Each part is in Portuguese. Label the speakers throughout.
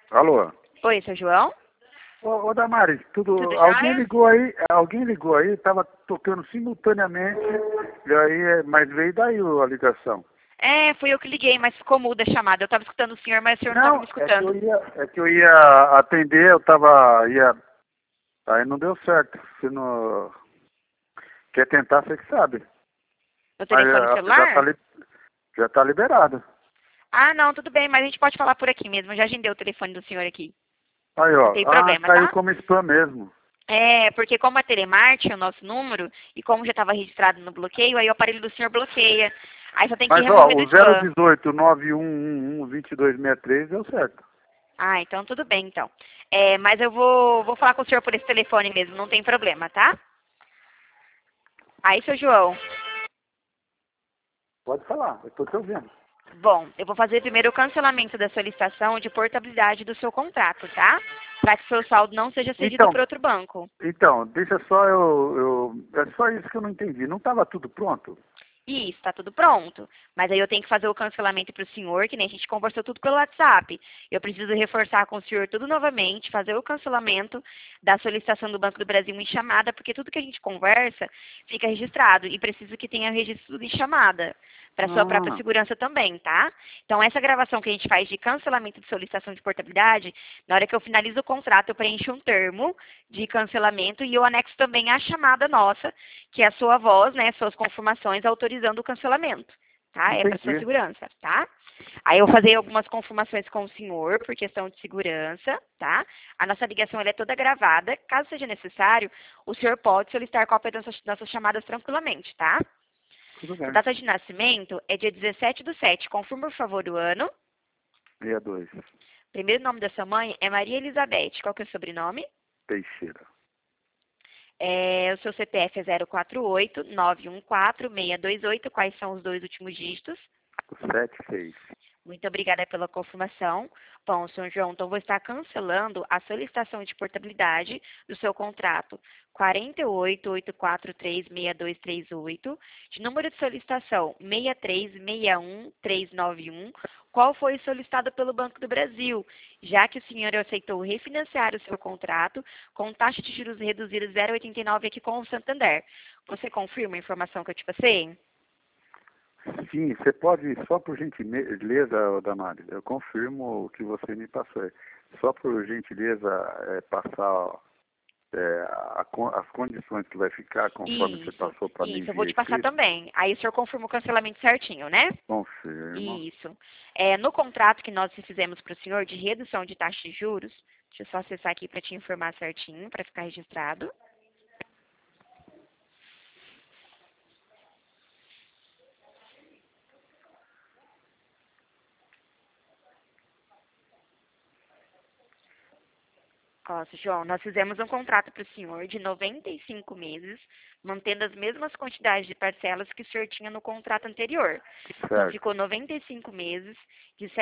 Speaker 1: Alô?
Speaker 2: Oi, seu João?
Speaker 1: Ô Damares,
Speaker 2: Tudo
Speaker 1: alguém
Speaker 2: jóia?
Speaker 1: ligou aí, tava tocando simultaneamente, e aí, mas veio daí a ligação.
Speaker 2: É, fui eu que liguei, mas ficou muda a chamada. Eu tava escutando o senhor, mas o senhor não tava me
Speaker 1: Não,
Speaker 2: escutando.
Speaker 1: é que eu ia atender, aí não deu certo. Você não quer tentar, você que sabe.
Speaker 2: No
Speaker 1: Mas
Speaker 2: telefone celular?
Speaker 1: já tá liberado.
Speaker 2: Ah, não, tudo bem, mas a gente pode falar por aqui mesmo. Eu já agendei o telefone do senhor aqui.
Speaker 1: Aí,
Speaker 2: Não
Speaker 1: ó,
Speaker 2: tem problema,
Speaker 1: caiu
Speaker 2: tá?
Speaker 1: como spam mesmo.
Speaker 2: É, porque como é telemarketing, o nosso número, e como já estava registrado no bloqueio, aí o aparelho do senhor bloqueia. Aí só tem que
Speaker 1: Mas ó,
Speaker 2: remover do
Speaker 1: o
Speaker 2: spam.
Speaker 1: 018 9111 2263 deu certo.
Speaker 2: Ah, então tudo bem, então. É, mas eu vou falar com o senhor por esse telefone mesmo, não tem problema, tá? Aí, seu João.
Speaker 1: Pode falar, eu tô te ouvindo.
Speaker 2: Bom, eu vou fazer primeiro o cancelamento da solicitação de portabilidade do seu contrato, tá? Para que o seu saldo não seja cedido
Speaker 1: Então,
Speaker 2: por outro banco.
Speaker 1: deixa só é só isso que eu não entendi. Não estava tudo pronto?
Speaker 2: Isso, está tudo pronto. Mas aí eu tenho que fazer o cancelamento para o senhor, que nem a gente conversou tudo pelo WhatsApp. Eu preciso reforçar com o senhor tudo novamente, fazer o cancelamento da solicitação do Banco do Brasil em chamada, porque tudo que a gente conversa fica registrado e preciso que tenha registro de chamada, para sua própria
Speaker 1: Ah,
Speaker 2: segurança também, tá? Então, essa gravação que a gente faz de cancelamento de solicitação de portabilidade, na hora que eu finalizo o contrato, eu preencho um termo de cancelamento e eu anexo também a chamada nossa, que é a sua voz, né, suas confirmações autorizando o cancelamento, tá? É para sua
Speaker 1: entendi.
Speaker 2: segurança, tá? Aí eu vou fazer algumas confirmações com o senhor por questão de segurança, tá? A nossa ligação ela é toda gravada. Caso seja necessário, o senhor pode solicitar cópia das nossas chamadas tranquilamente, tá?
Speaker 1: Tudo
Speaker 2: A
Speaker 1: bem.
Speaker 2: data de nascimento é dia 17/7. Confirma, por favor, o ano.
Speaker 1: 62.
Speaker 2: Primeiro nome da sua mãe é Maria Elizabeth. Qual que é o sobrenome?
Speaker 1: Teixeira.
Speaker 2: O seu CPF é 048-914-628. Quais são os dois últimos dígitos?
Speaker 1: 76.
Speaker 2: Muito obrigada pela confirmação. Bom, senhor João, então vou estar cancelando a solicitação de portabilidade do seu contrato 4884366238, de número de solicitação 6361391, qual foi solicitado pelo Banco do Brasil, já que o senhor aceitou refinanciar o seu contrato com taxa de juros reduzida 0,89 aqui com o Santander. Você confirma a informação que eu te passei?
Speaker 1: Sim, você pode, só por gentileza, ô Damares, eu confirmo o que você me passou. Só por gentileza, passar as condições que vai ficar conforme você
Speaker 2: Isso,
Speaker 1: passou para mim
Speaker 2: isso. Eu vou
Speaker 1: via
Speaker 2: te passar
Speaker 1: escrito.
Speaker 2: também. Aí o senhor confirma o cancelamento certinho, né?
Speaker 1: Confirmo.
Speaker 2: Isso. No contrato que nós fizemos para o senhor de redução de taxa de juros, deixa eu só acessar aqui para te informar certinho, para ficar registrado. Ó, João, nós fizemos um contrato para o senhor de 95 meses, mantendo as mesmas quantidades de parcelas que o senhor tinha no contrato anterior. Então,
Speaker 1: Certo.
Speaker 2: ficou 95 meses de R$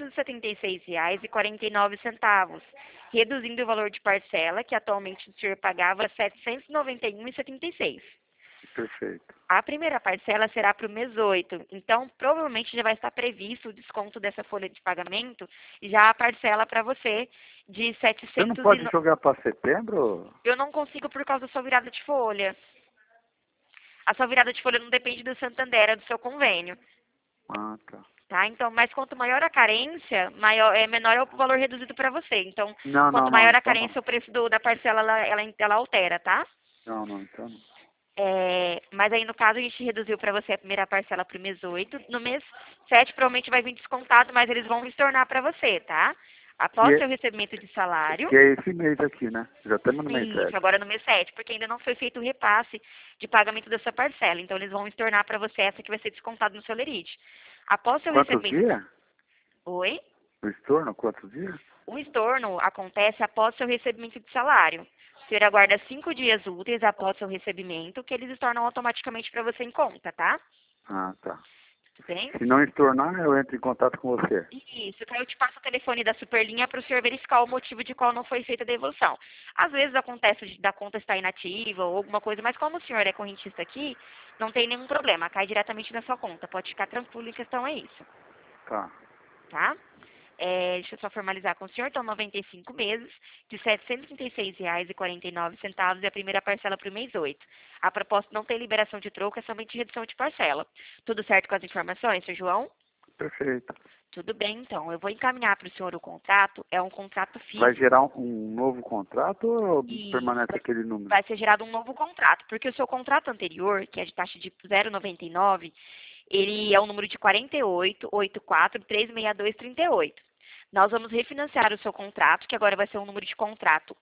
Speaker 2: 776,49, reduzindo o valor de parcela, que atualmente o senhor pagava R$ 791,76.
Speaker 1: Perfeito.
Speaker 2: A primeira parcela será para o mês 8, então provavelmente já vai estar previsto o desconto dessa folha de pagamento e já a parcela para você de
Speaker 1: Você não
Speaker 2: 700
Speaker 1: pode jogar para setembro?
Speaker 2: Eu não consigo por causa da sua virada de folha. A sua virada de folha não depende do Santander, é do seu convênio,
Speaker 1: Ah, tá.
Speaker 2: tá? Então, mas quanto maior a carência, menor é o valor reduzido para você. Então,
Speaker 1: Não, não,
Speaker 2: quanto
Speaker 1: não,
Speaker 2: maior a
Speaker 1: então não.
Speaker 2: carência, o preço da parcela ela altera, tá?
Speaker 1: Não, não, então não.
Speaker 2: Mas aí, no caso, a gente reduziu para você a primeira parcela para o mês 8. No mês 7, provavelmente vai vir descontado, mas eles vão retornar para você, tá?
Speaker 1: Que
Speaker 2: Após
Speaker 1: é,
Speaker 2: seu recebimento de salário,
Speaker 1: que é esse mês aqui, né? Já estamos no mês
Speaker 2: isso,
Speaker 1: 7.
Speaker 2: agora no mês 7, porque ainda não foi feito o repasse de pagamento dessa parcela. Então, eles vão estornar para você essa que vai ser descontada no seu lerite. Após seu
Speaker 1: Quantos
Speaker 2: recebimento de...
Speaker 1: dias?
Speaker 2: Oi?
Speaker 1: O estorno, quantos dias?
Speaker 2: O estorno acontece após seu recebimento de salário. O senhor aguarda 5 dias úteis após seu recebimento, que eles estornam automaticamente para você em conta, tá?
Speaker 1: Ah, tá.
Speaker 2: Tudo bem?
Speaker 1: Se não estornar, eu entro em contato com você.
Speaker 2: Isso, que aí eu te passo o telefone da Superlinha para o senhor verificar o motivo de qual não foi feita a devolução. Às vezes acontece da conta estar inativa ou alguma coisa, mas como o senhor é correntista aqui, não tem nenhum problema, cai diretamente na sua conta. Pode ficar tranquilo em questão a isso,
Speaker 1: Tá.
Speaker 2: tá? deixa eu só formalizar com o senhor, então 95 meses, de R$ 736,49 e a primeira parcela para o mês 8. A proposta não tem liberação de troco, é somente redução de parcela. Tudo certo com as informações, senhor João?
Speaker 1: Perfeito.
Speaker 2: Tudo bem, então. Eu vou encaminhar para o senhor o contrato, é um contrato físico.
Speaker 1: Vai gerar um novo contrato ou
Speaker 2: E
Speaker 1: permanece aquele número?
Speaker 2: vai ser gerado um novo contrato, porque o seu contrato anterior, que é de taxa de 0,99, ele é o número de 4884-36238. Nós vamos refinanciar o seu contrato, que agora vai ser o número de contrato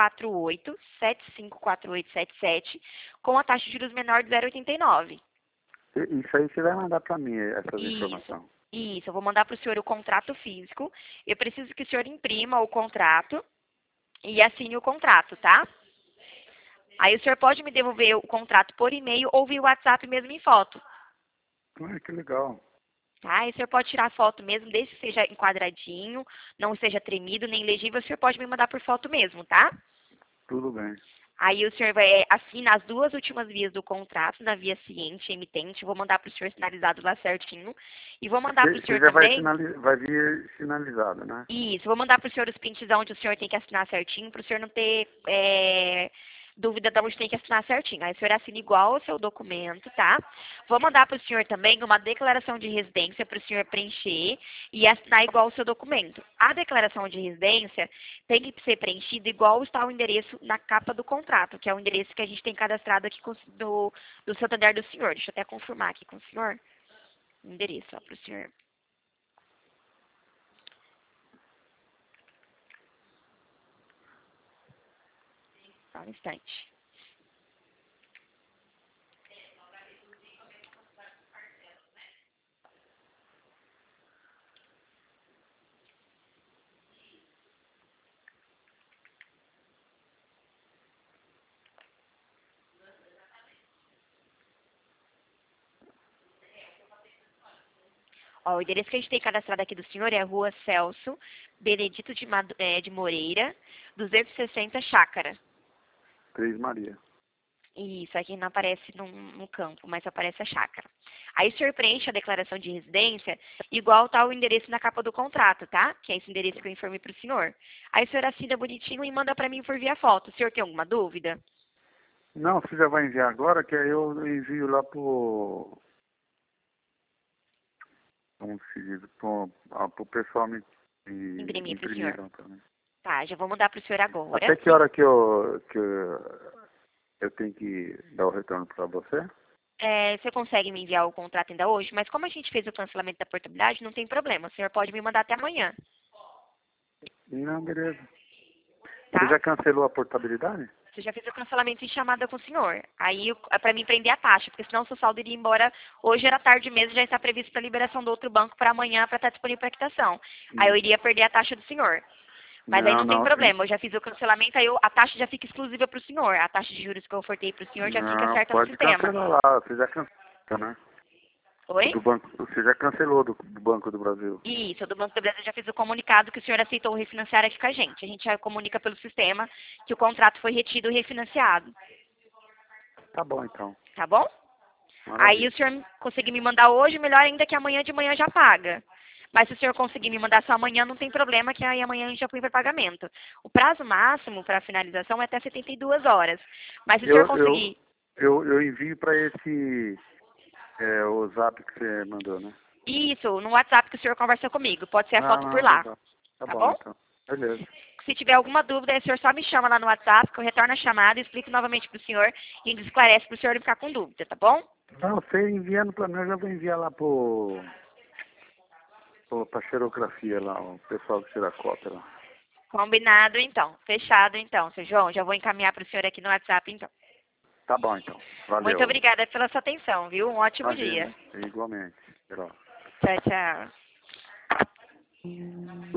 Speaker 2: 148-754877, com a taxa de juros menor de 0,89.
Speaker 1: Isso aí você vai mandar para mim, essas
Speaker 2: Isso.
Speaker 1: informações.
Speaker 2: Isso, eu vou mandar para o senhor o contrato físico. Eu preciso que o senhor imprima o contrato e assine o contrato, tá? Aí o senhor pode me devolver o contrato por e-mail ou via WhatsApp mesmo em foto.
Speaker 1: Ah, que legal.
Speaker 2: Tá? E o senhor pode tirar foto mesmo, desde que seja enquadradinho, não seja tremido nem legível, o senhor pode me mandar por foto mesmo, tá?
Speaker 1: Tudo bem.
Speaker 2: Aí o senhor vai assinar as duas últimas vias do contrato, na via ciente, emitente, vou mandar para o senhor sinalizado lá certinho. E vou mandar para o senhor
Speaker 1: Você já
Speaker 2: também...
Speaker 1: vai vir sinalizado, né?
Speaker 2: Isso, vou mandar para o senhor os prints onde o senhor tem que assinar certinho, para o senhor não ter dúvida de onde tem que assinar certinho. Aí o senhor assina igual o seu documento, tá? Vou mandar para o senhor também uma declaração de residência para o senhor preencher e assinar igual o seu documento. A declaração de residência tem que ser preenchida igual está o endereço na capa do contrato, que é o endereço que a gente tem cadastrado aqui do Santander do senhor. Deixa eu até confirmar aqui com o senhor. O endereço, ó, para o senhor. Só um instante. Ó, o endereço que a gente tem cadastrado aqui do senhor é a Rua Celso Benedito de Moreira, 260 Chácara.
Speaker 1: Três Maria.
Speaker 2: Isso, aqui não aparece no campo, mas aparece a chácara. Aí o senhor preenche a declaração de residência igual está o endereço na capa do contrato, tá? Que é esse endereço que eu informei para o senhor. Aí o senhor assina bonitinho e manda para mim por via foto. O senhor tem alguma dúvida?
Speaker 1: Não, você já vai enviar agora, que aí eu envio lá pro... Como se diz? Pro pessoal me
Speaker 2: Imprimir para o
Speaker 1: imprimir
Speaker 2: senhor.
Speaker 1: lá também.
Speaker 2: Tá, já vou mandar para o senhor agora.
Speaker 1: Até que hora que eu tenho que dar o retorno para você?
Speaker 2: Você consegue me enviar o contrato ainda hoje? Mas como a gente fez o cancelamento da portabilidade, não tem problema. O senhor pode me mandar até amanhã,
Speaker 1: Não, beleza.
Speaker 2: tá?
Speaker 1: Você já cancelou a portabilidade?
Speaker 2: Você já fez o cancelamento em chamada com o senhor. Aí é para mim prender a taxa, porque senão o seu saldo iria embora hoje, era tarde mesmo, já está previsto para liberação do outro banco para amanhã para estar disponível para quitação. Aí eu iria perder a taxa do senhor. Mas aí não tem problema, eu já fiz o cancelamento, aí a taxa já fica exclusiva para o senhor. A taxa de juros que eu ofertei para o senhor já fica
Speaker 1: Não,
Speaker 2: certa no
Speaker 1: pode
Speaker 2: sistema.
Speaker 1: cancelar lá. Você já cancelou, né?
Speaker 2: Oi?
Speaker 1: Do banco, você já cancelou do Banco do Brasil.
Speaker 2: Isso, do Banco do Brasil já fiz o comunicado que o senhor aceitou refinanciar aqui com a gente. A gente já comunica pelo sistema que o contrato foi retido e refinanciado.
Speaker 1: Tá bom, então.
Speaker 2: Tá bom? Aí
Speaker 1: Maravilha.
Speaker 2: o senhor conseguir me mandar hoje, melhor ainda que amanhã de manhã já paga. Mas se o senhor conseguir me mandar só amanhã, não tem problema, que aí amanhã a gente já põe para pagamento. O prazo máximo para finalização é até 72 horas. Mas se o senhor conseguir...
Speaker 1: Eu envio para esse o zap que você mandou, né?
Speaker 2: Isso, no WhatsApp que o senhor conversa comigo. Pode ser a foto por lá.
Speaker 1: Tá
Speaker 2: Tá
Speaker 1: bom,
Speaker 2: bom?
Speaker 1: então. Beleza.
Speaker 2: Se tiver alguma dúvida, aí o senhor só me chama lá no WhatsApp, que eu retorno a chamada e explico novamente para o senhor e esclarece para o senhor não ficar com dúvida, tá bom?
Speaker 1: Não, você enviando para mim, eu já vou enviar lá pra xerografia lá, o pessoal que tira a cópia lá.
Speaker 2: Combinado, então. Fechado, então, seu João. Já vou encaminhar para o senhor aqui no WhatsApp, então.
Speaker 1: Tá bom, então. Valeu.
Speaker 2: Muito obrigada pela sua atenção, viu? Um ótimo dia.
Speaker 1: Imagina. Igualmente. Tchau.
Speaker 2: Tchau, tchau.